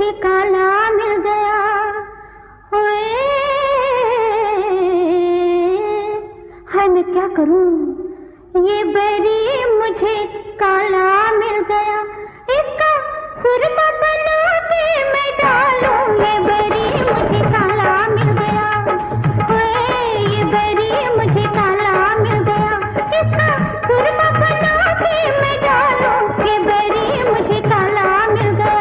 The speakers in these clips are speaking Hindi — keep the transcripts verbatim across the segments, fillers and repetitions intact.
मुझे काला मिल गया। ओए हाय मैं क्या करूं, ये बैरी मुझे काला मिल गया। इसका सुरमा बना के मैं डालूं, ये बैरी मुझे काला मिल गया। ओए ये बैरी मुझे काला मिल गया। इसका सुरमा बना के मैं डालूं, ये बैरी मुझे काला मिल गया।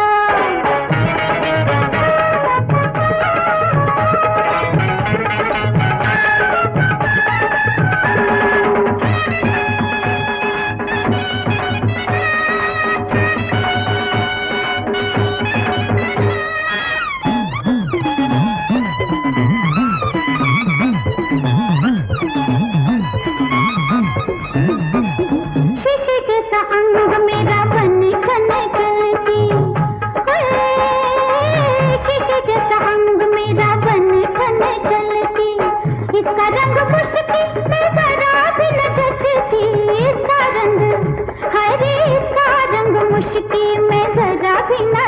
शीशे जैसा अंग मेरा बन खन चलती, शीशे जैसा अंग मेरा बन खन चलती। इसका रंग मुश्किल में जरा भी न जचती, इसका रंग हरे इसका रंग मुश्किल में जरा भी न